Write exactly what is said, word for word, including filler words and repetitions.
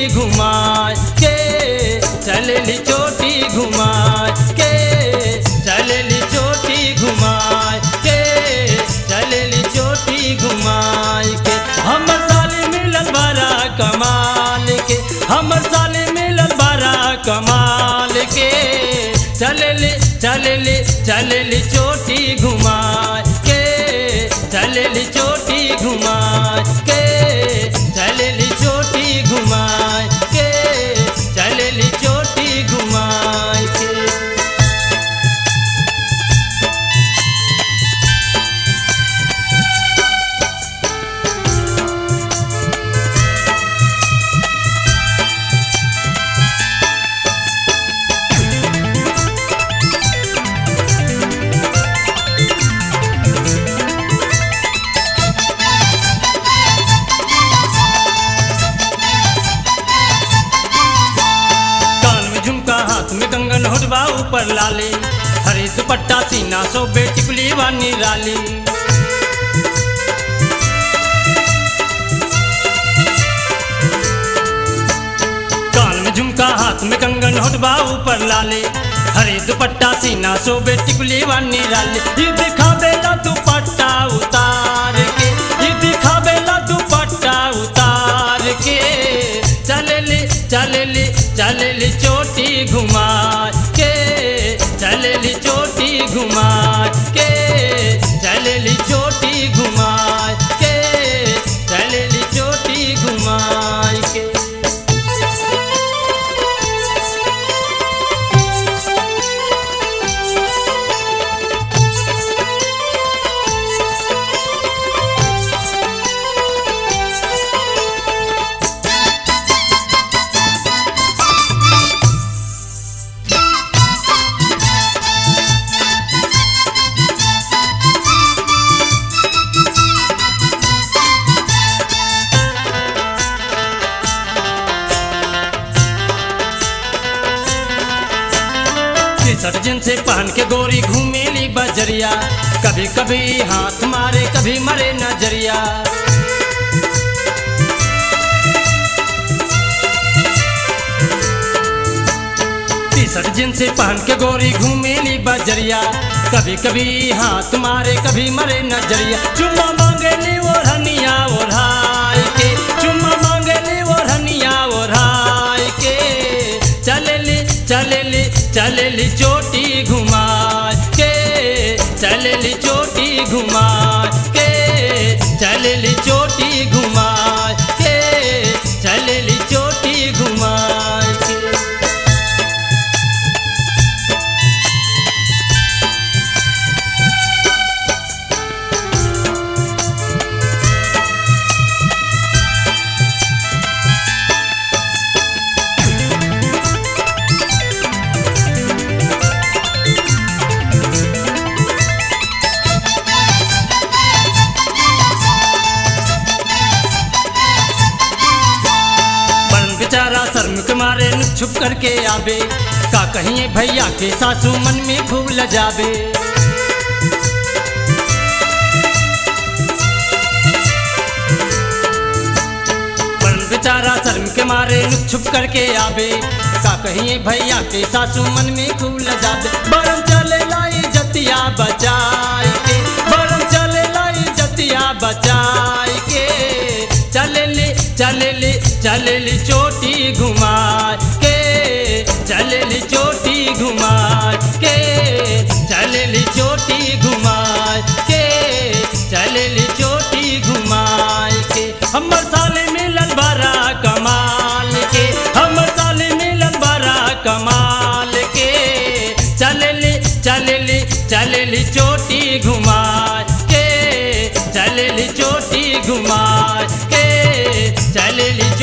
घुमाए के चलेली चोटी घुमाए के चलेली चोटी घुमाए के चलेली चोटी घुमाए के हमर साली मिलल बड़ा कमाल के हमर साली मिलल बड़ा कमाल के चलेली चलेली चलेली चोटी घुमाए के चलेली चोटी घुमाए के चलेली चोटी घुमाए के चलेली चोटी घुमाए के कंगन होटबा ऊपर लाली हरी दुपट्टा सीना सो बेटी कुली वानी राली कान में झुमका हाथ में कंगन होटबा ऊपर लाली हरी दुपट्टा सीना सो बेटी कुली वानी राली ये दिखावेला दुपट्टा उतार के ये दिखावेला दुपट्टा उतार के चलेली चलेली चलेली चोटी घुमा के चलेली चोटी घुमा के चलेली चोटी घुमा के चलेली चोटी घुमा के सर्जन से पहन के गोरी घूमेली बजरिया कभी कभी हाथ मारे कभी मरे नजरिया सर्जन से पहन के गोरी घूमेली बजरिया कभी कभी हाथ मारे कभी मरे नजरिया चुम्मा मांगेली ओढ़निया ओढ़ाई के चुम्मा मांगेली ओढ़निया ओढ़ाई के चलेली चलेली चलेली चोटी घुमा के चलेली चोटी घुमा के चलेली चोटी घुमा के चलेली चोटी घुमा के शर्म के मारे छुप करके आवे का कहिए भैया के सासू मन में खूब लजावे बेचारा शर्म के मारे छुप करके आवे का कहिए भैया के सासू मन में खूब लजावे बरम चले लाई जतिया बचाई के बरम चले लाई जतिया बचाई के चलेली चलेली चलेली चोटी घुमा के चलेली चोटी घुमा के चलेली चोटी घुमा के चलेली चोटी घुमा के हमर साले मिलन बड़ा कमाल के हमर साले मिलन बड़ा कमाल के चलेली चलेली चलेली चोटी घुमा के चलेली चोटी घुमा के चलेली